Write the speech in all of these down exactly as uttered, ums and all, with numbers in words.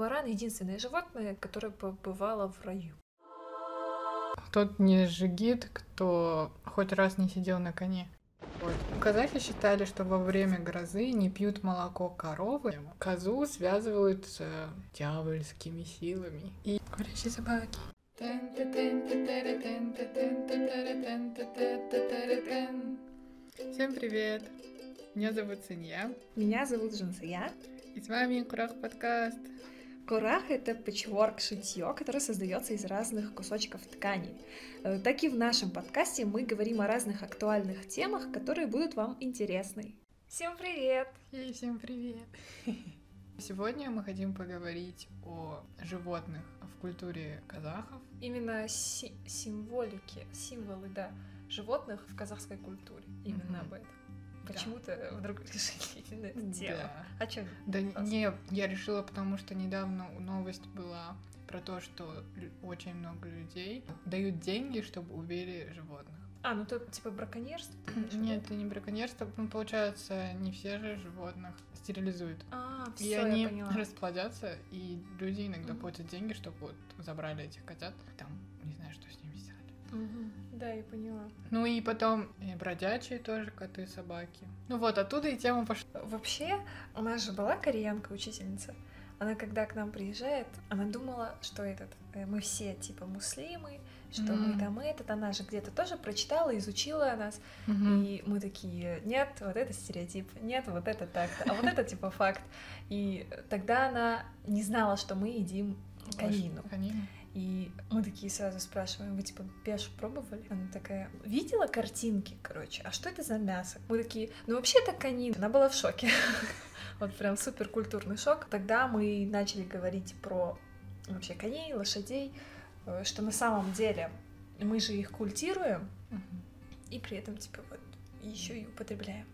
баран — единственное животное, которое побывало в раю. Тот не жигит, кто хоть раз не сидел на коне. Вот. Казахи считали, что во время грозы не пьют молоко коровы. Козу связывают с э, дьявольскими силами. И говорящие собаки. Всем привет! Меня зовут Синья. Меня зовут Жансая. И с вами Курах подкаст. Курах — это пэтчворк-шитье, которое создается из разных кусочков ткани. Так и в нашем подкасте мы говорим о разных актуальных темах, которые будут вам интересны. Всем привет! И всем привет! Сегодня мы хотим поговорить о животных в культуре казахов. Именно си- символики, символы, да, животных в казахской культуре. Именно mm-hmm. об этом. Почему-то да. вдруг решили именно эту тему. Да. А чё? Да не, я решила, потому что недавно новость была про то, что очень много людей дают деньги, чтобы убили животных. А, ну то типа браконьерство? Нет, это не браконьерство. Ну, получается, не все же животных стерилизуют. А, и всё, они я поняла. расплодятся, и люди иногда Mm-hmm. платят деньги, чтобы вот забрали этих котят. Там, не знаю, что с ними сделали. Угу. Да, я поняла. Ну и потом и бродячие тоже коты, собаки. Ну вот, оттуда и тема пошла. Вообще, у нас же была кореянка, учительница. Она, когда к нам приезжает, она думала, что этот, мы все типа муслимы, что mm-hmm. мы там этот, она же где-то тоже прочитала, изучила нас, mm-hmm. и мы такие, нет, вот это стереотип, нет, вот это так-то, а вот это типа факт. И тогда она не знала, что мы едим конину. Конину. И мы такие сразу спрашиваем, вы типа пеш пробовали? Она такая, видела картинки, короче, а что это за мясо? Мы такие, ну вообще это конина. Она была в шоке. Вот прям супер культурный шок. Тогда мы начали говорить про вообще коней, лошадей, что на самом деле мы же их культируем, и при этом типа вот еще и употребляем.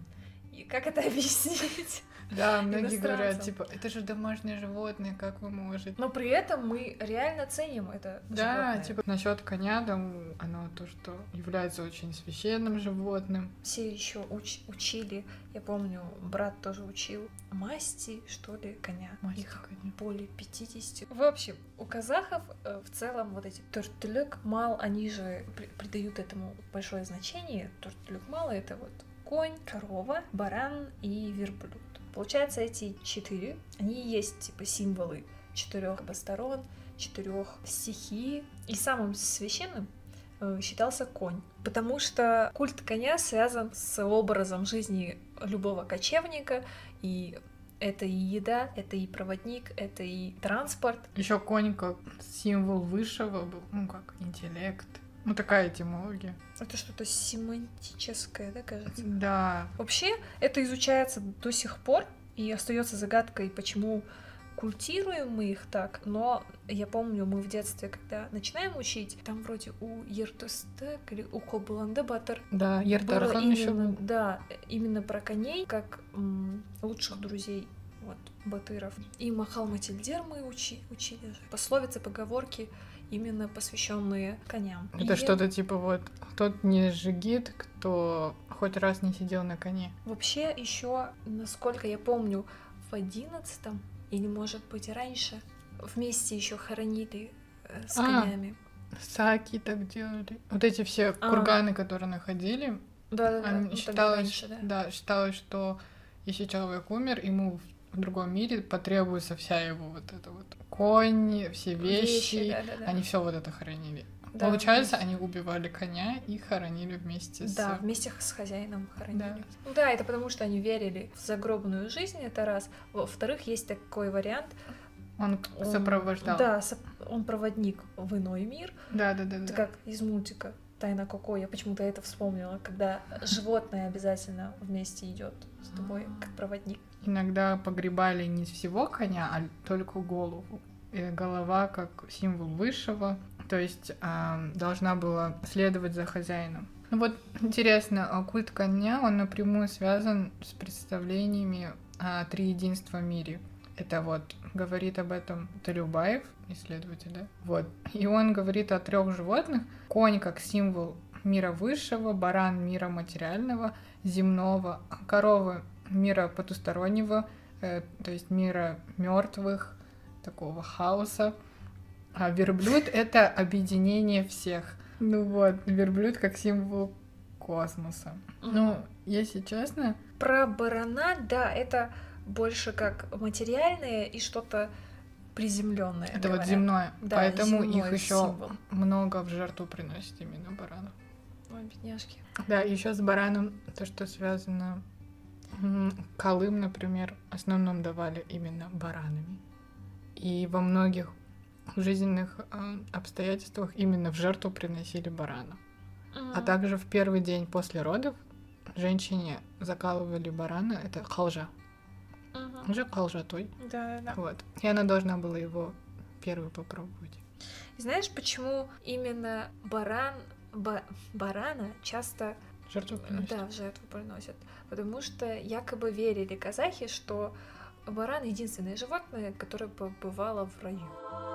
И как это объяснить? Да, многие говорят, типа, это же домашнее животное, как вы можете? Но при этом мы реально ценим это да, животное. Типа, насчет коня, там, оно то, что является очень священным животным. Все еще уч- учили, я помню, брат тоже учил, масти, что ли, коня. Масти Их коня. более пятидесяти. В общем, у казахов э, в целом вот эти тортулек мал, они же при- придают этому большое значение. Тортулек мал — это вот конь, корова, баран и верблюд. Получается, эти четыре, они и есть типа символы четырех сторон, четырех стихий. И самым священным э, считался конь, потому что культ коня связан с образом жизни любого кочевника, и это и еда, это и проводник, это и транспорт. Еще конь как символ высшего был, ну как интеллект. Ну, такая этимология. Это что-то семантическое, да, кажется? Да. Вообще, это изучается до сих пор, и остается загадкой, почему культируем мы их так. Но я помню, мы в детстве, когда начинаем учить, там вроде у Ертустек или у Кобыланды Батыр. Да, Ертархан еще был. Да, именно про коней, как м, лучших друзей вот, батыров. И Махал Матильдер мы учи, учили же. Пословицы, поговорки, именно посвященные коням. Это и... что-то типа вот тот не жигит, кто хоть раз не сидел на коне. Вообще еще, насколько я помню, в одиннадцатом или, может быть, раньше вместе еще хоронили э, с а, конями. Саки так делали. Вот эти все а. курганы, которые находили, да, да, они да. считалось, раньше, да. Да, считалось, что если человек умер, ему в другом мире потребуется вся его вот эта вот конь, все вещи, вещи да, да, да. они все вот это хоронили. Да, Получается, вместе. Они убивали коня и хоронили вместе с... Да, вместе с хозяином хоронили. Да. Ну да, это потому что они верили в загробную жизнь, это раз. Во-вторых, есть такой вариант. Он, он сопровождал. Да, он проводник в иной мир. Да, да, да. Это да. как из мультика «Тайна Коко». Я почему-то это вспомнила, когда животное обязательно вместе идет с тобой, как проводник. Иногда погребали не всего коня, а только голову. И голова как символ высшего, то есть э, должна была следовать за хозяином. Ну вот интересно, культ коня, он напрямую связан с представлениями о триединства мире. Это вот говорит об этом Талюбаев, исследователь, да? Вот. И он говорит о трех животных. Конь как символ мира высшего, баран мира материального, земного, корова мира потустороннего, э, то есть мира мертвых, такого хаоса. А верблюд — это объединение всех. Ну вот, верблюд как символ космоса. Mm-hmm. Ну, если честно... Про барана, да, это больше как материальное и что-то приземленное. Это говорят. Вот земное. Да, поэтому земной их еще символ. много в жертву приносят именно баранов. Ой, бедняжки. Да, еще с бараном то, что связано... Колым, например, в основном давали именно баранами. И во многих жизненных э, обстоятельствах именно в жертву приносили барана. Mm-hmm. А также в первый день после родов женщине закалывали барана, это халжа. Mm-hmm. Уже халжатой. Да, да, да. Вот. И она должна была его первую попробовать. Знаешь, почему именно баран, ба, барана часто жертву приносят? Да, в жертву приносят. Потому что якобы верили казахи, что баран единственное животное, которое побывало в раю.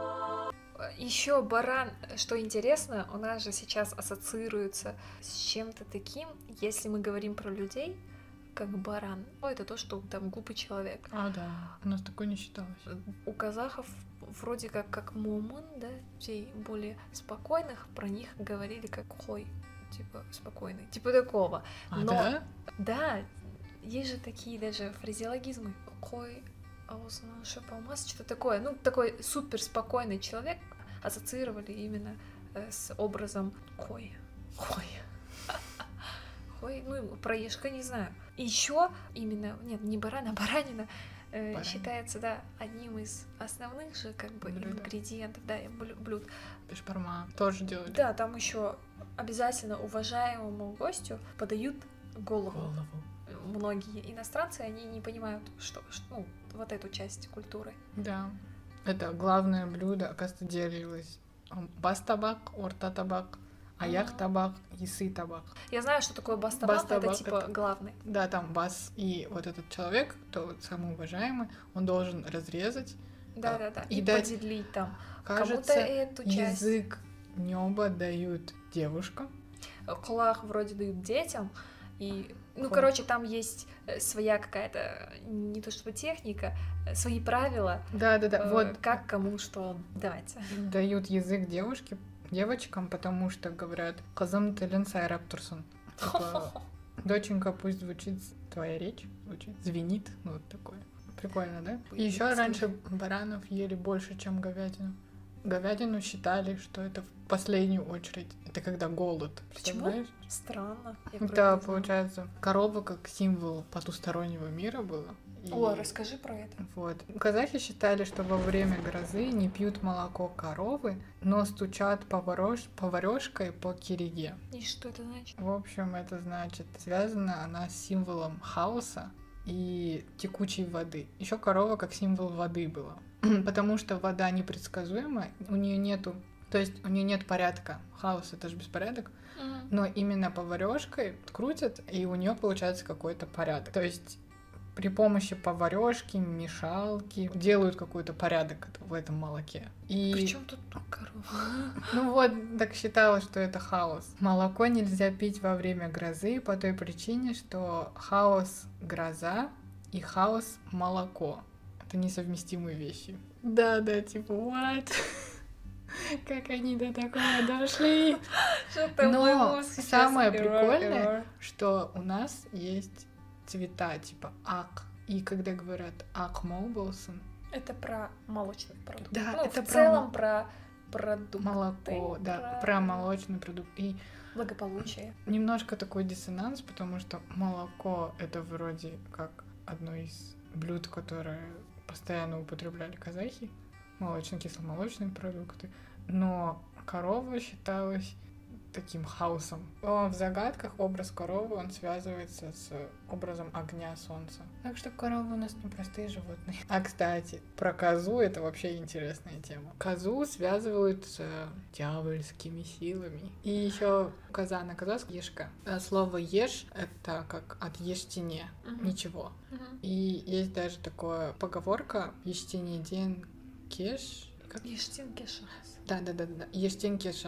Еще баран, что интересно, у нас же сейчас ассоциируется с чем-то таким, если мы говорим про людей, как баран. Это то, что там глупый человек. А, да, у нас такое не считалось. У казахов вроде как как момон, да, людей более спокойных, про них говорили как хой, типа спокойный, типа такого. А, Но, да? Да, есть же такие даже фразеологизмы. Хой, шипалмас, что такое. Ну, такой супер спокойный человек ассоциировали именно э, с образом хой. Хой. Хой, ну, проежка, не знаю. Еще именно, нет, не баран, а баранина э, считается, да, одним из основных же, как бы, блюда. Ингредиентов, да, блюд. Бешбарма тоже делают. Да, там еще обязательно уважаемому гостю подают голову. Голову. Многие иностранцы, они не понимают, что, что ну, вот эту часть культуры. Да. Это главное блюдо, оказывается, делилось. Бас-табак, орта-табак, аяк-табак и сы-табак. Я знаю, что такое бас-табак, бас это типа это... главный. Да, там бас, и вот этот человек, тот самый уважаемый, он должен разрезать. Да-да-да, и, и дать, поделить там. Кажется, кому-то эту часть. Язык неба дают девушкам. Кулак вроде дают детям. И, ну, Хо. короче, там есть своя какая-то, не то чтобы техника, свои правила. Да-да-да, э, вот. Как кому что давать. Дают язык девушке, девочкам, потому что говорят «Казым телен сайрап турсун». Типа, доченька, пусть звучит твоя речь, звучит, звенит, ну, вот такое. Прикольно, да? И еще раньше баранов ели больше, чем говядину. Говядину считали, что это в последнюю очередь. Это когда голод. Почему? Странно. Да, получается, корова как символ потустороннего мира была. И... О, расскажи про это. Вот. Казахи считали, что во время грозы не пьют молоко коровы, но стучат поварёш... поварёшкой по кириге. И что это значит? В общем, это значит, связана она с символом хаоса и текучей воды. Еще корова как символ воды была. Потому что вода непредсказуема, у нее нету, то есть у нее нет порядка. Хаос — это же беспорядок, mm-hmm. но именно поварёшкой крутят, и у нее получается какой-то порядок. То есть при помощи поварёшки, мешалки делают какой-то порядок в этом молоке. И... Причем тут корова? Ну вот, так считалось, что это хаос. Молоко нельзя пить во время грозы по той причине, что хаос — гроза и хаос — молоко. Это несовместимые вещи. Да, да, типа, what? Как они до такого дошли? Но самое прикольное, что у нас есть цвета, типа ак. И когда говорят ак молболсон, это про молочный продукт. Да, ну, это в про целом про продукт. Молоко, да, про... про молочный продукт. И благополучие. Немножко такой диссонанс, потому что молоко — это вроде как одно из блюд, которые постоянно употребляли казахи, молочно-кисломолочные продукты, но корова считалась таким хаосом. В загадках образ коровы, он связывается с образом огня, солнца. Так что коровы у нас непростые животные. А, кстати, про козу — это вообще интересная тема. Козу связывают с дьявольскими силами. И еще коза на казахском — ешка. Слово еш — это как от ештине, uh-huh. ничего. Uh-huh. И есть даже такая поговорка «ештине ден кеш». Как? Ештин кешахс. Да-да-да, ештин кешахс.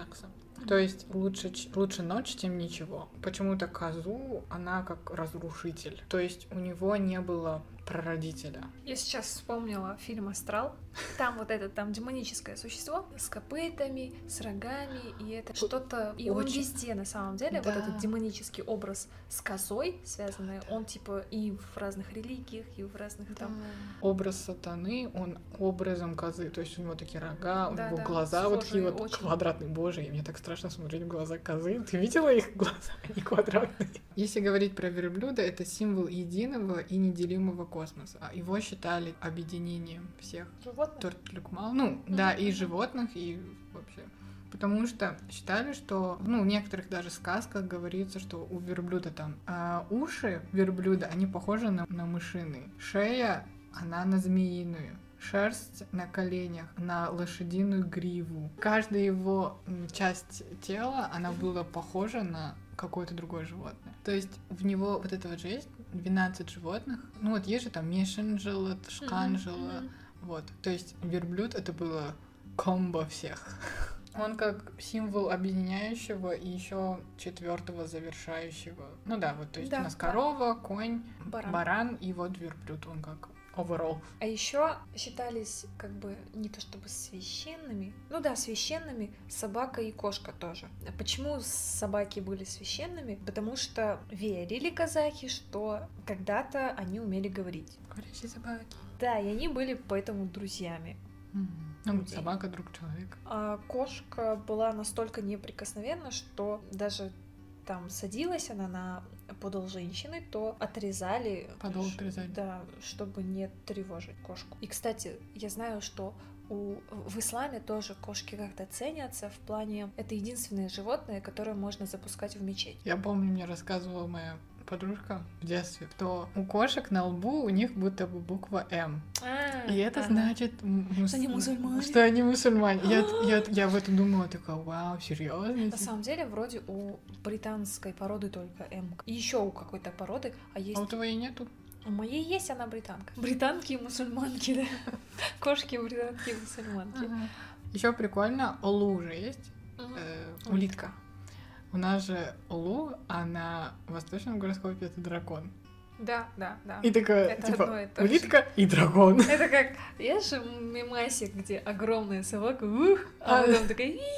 То есть лучше, ч- лучше ночь, чем ничего. Почему-то Казу, она как разрушитель. То есть у него не было прародителя. Я сейчас вспомнила фильм «Астрал». Там вот это, там демоническое существо с копытами, с рогами, и это что-то... И он Очень. везде, на самом деле, Да. вот этот демонический образ с козой связанный, он типа и в разных религиях, и в разных там... Образ сатаны, он образом козы. То есть у него такие рога, у Да, него да, глаза вот такие схожие вот очень. квадратные. Боже, и мне так страшно смотреть в глаза козы. Ты видела их глаза? Они квадратные. Если говорить про верблюда, это символ единого и неделимого космоса. А его считали объединением всех Животных? Тортлюкмал. Ну, да, и животных, и вообще. Потому что считали, что, ну, в некоторых даже сказках говорится, что у верблюда там а, уши верблюда, они похожи на, на мышиные. Шея, она на змеиную. Шерсть на коленях, на лошадиную гриву. Каждая его м, часть тела, она была похожа на какое-то другое животное. То есть в него вот это вот же есть двенадцать животных. Ну вот есть же там мешанжела, шканжела. Вот. То есть верблюд это было комбо всех. Он как символ объединяющего и еще четвертого завершающего. Ну да, вот то есть Да, у нас да. корова, конь, Баран. баран и вот верблюд. Он как overall. А еще считались как бы не то чтобы священными, ну да, священными собака и кошка тоже. А почему собаки были священными? Потому что верили казахи, что когда-то они умели говорить. Говорящие собаки. Да, и они были поэтому друзьями. Ну, Людей. собака друг человека. А кошка была настолько неприкосновенна, что даже там садилась она на подол женщины, то отрезали... Подол ш- отрезали. Да, чтобы не тревожить кошку. И, кстати, я знаю, что у... в исламе тоже кошки как-то ценятся в плане... Это единственное животное, которое можно запускать в мечеть. Я помню, мне рассказывала моя подружка в детстве, что у кошек на лбу у них будто бы буква М. А, И это ага. значит... м- мус- Что они мусульмане. Что они мусульмане. Я, я, я в это думала, такая, вау, серьезно? На самом деле, вроде у британской породы только М. И еще у какой-то породы, а есть... А у твоей нету? У моей есть она британка. Британки и мусульманки, да. Кошки, британки и мусульманки. Еще прикольно, Олу уже есть. Мгм. Э, улитка. У нас же Олу, а на восточном гороскопе это дракон. Да, да, да. И такая, Это типа, одно и то же. улитка и дракон. Это как, есть же мемасик, где огромная собака, ух, а А. потом такая, их,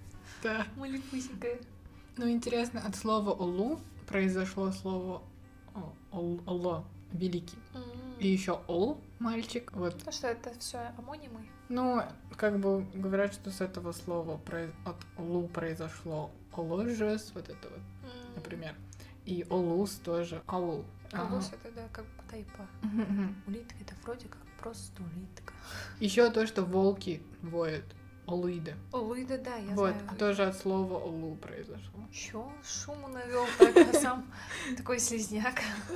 Да. малюсенькая. Ну, интересно, от слова Олу произошло слово о- ол- Оло, великий. И еще Ол, мальчик. Вот. Потому что это все амонимы. Ну, как бы говорят, что с этого слова произ- от Олу произошло Оложес, вот это вот, например. И Олус тоже. Аул. Олус это, да, как тайпа. Ага. Улитка это вроде как просто улитка. Еще то, что волки воют. Олуиды. Олуида, да, я Вот, знаю. тоже от слова Олу произошло. Чё? Шуму навел так, а сам такой слизняк.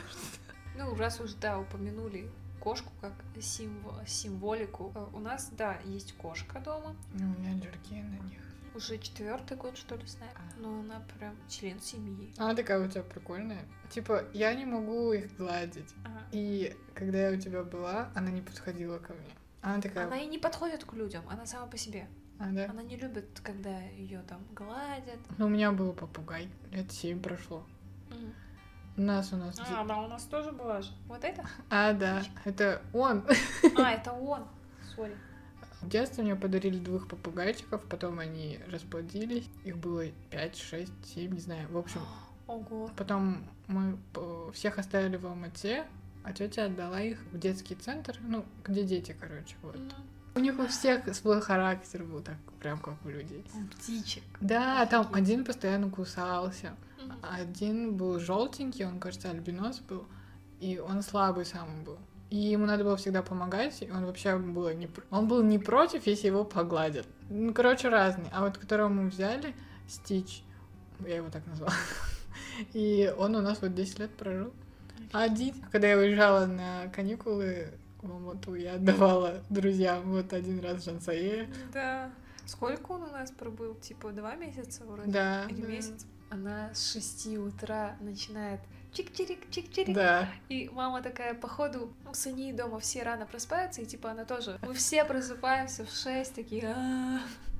Ну, раз уж, да, упомянули кошку как символ, символику. Э, У нас, да, есть кошка дома. Ну, у меня аллергия на них. Уже четвертый год, что ли, знаю. Но она прям член семьи. Она такая у тебя прикольная. Типа, я не могу их гладить. Ага. И когда я у тебя была, она не подходила ко мне. Она такая... Она и не подходит к людям, она сама по себе. А, да? Она не любит, когда ее там гладят. Ну, у меня был попугай. Лет семь прошло. Мгм. У нас, у нас... А, да, у нас тоже была же. Вот это? А, да, это он. А, это он. Сори. В детстве мне подарили двух попугайчиков, потом они расплодились. Их было пять, шесть, семь, не знаю. В общем, Ого. потом мы э, всех оставили в Алмате, а тетя отдала их в детский центр, ну, где дети, короче, вот. Мгм. У них у всех свой характер был так, прям как у людей. Он птичек. Да, там Офигеть. один постоянно кусался, Мгм. один был желтенький, он, кажется, альбинос был, и он слабый самый был. И ему надо было всегда помогать, и он вообще был не... пр- Он был не против, если его погладят. Ну, короче, разный. А вот которого мы взяли, Стич, я его так назвала, и он у нас вот десять лет прожил. Один. Когда я уезжала на каникулы в Алмату, я отдавала друзьям вот один раз Жансае. Да. Сколько он у нас пробыл? Типа два месяца вроде? Да. Или да. месяц? Она с шести утра начинает чик-чирик, чик-чирик. Да. И мама такая, походу, у Сани дома все рано просыпаются, и типа она тоже. Мы все просыпаемся в шесть, такие, «А-а-а».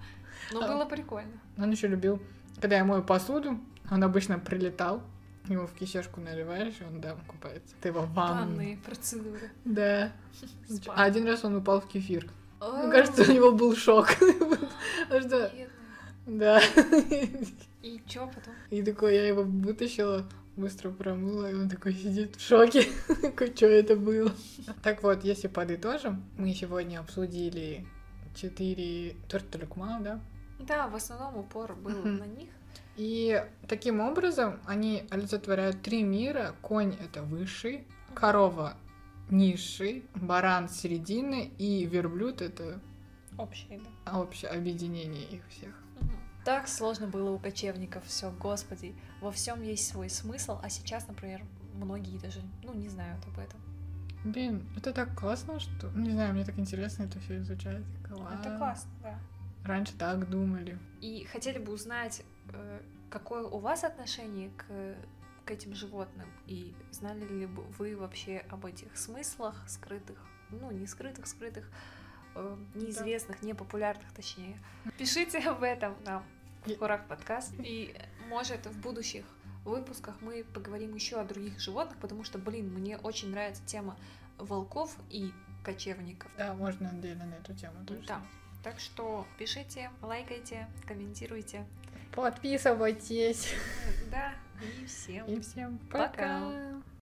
Ну, А. было прикольно. Он еще любил, когда я мою посуду, он обычно прилетал, его в кисёшку наливаешь, и он, да, купается. Ты его в ванну. Банные процедуры. Да. Спа. А один раз он упал в кефир. Мне О, кажется, у него был шок. Потому что, бедный. да. И чё потом? И такой, я его вытащила, быстро промыла, и он такой сидит в шоке. Такой, что это было? Так вот, если подытожим, мы сегодня обсудили четыре тортелюкмал, да? Да, в основном упор был Мгм. на них. И таким образом они олицетворяют три мира. Конь — это высший, корова — низший, баран — середины, и верблюд — это Общие, да. общее объединение их всех. Так сложно было у кочевников, все, господи, во всем есть свой смысл, а сейчас, например, многие даже, ну, не знают об этом. Блин, это так классно, что... Не знаю, мне так интересно это все изучать. Класс. Это классно, да. Раньше так думали. И хотели бы узнать, э, какое у вас отношение к, к этим животным, и знали ли бы вы вообще об этих смыслах скрытых, ну, не скрытых, скрытых, э, неизвестных, непопулярных, точнее. Пишите об этом нам в И- Курах подкаст, и, может, в будущих выпусках мы поговорим еще о других животных, потому что, блин, мне очень нравится тема волков и кочевников. Да, можно отдельно на эту тему точно. Да. Так что пишите, лайкайте, комментируйте. Подписывайтесь. Да, и всем И всем Пока. пока.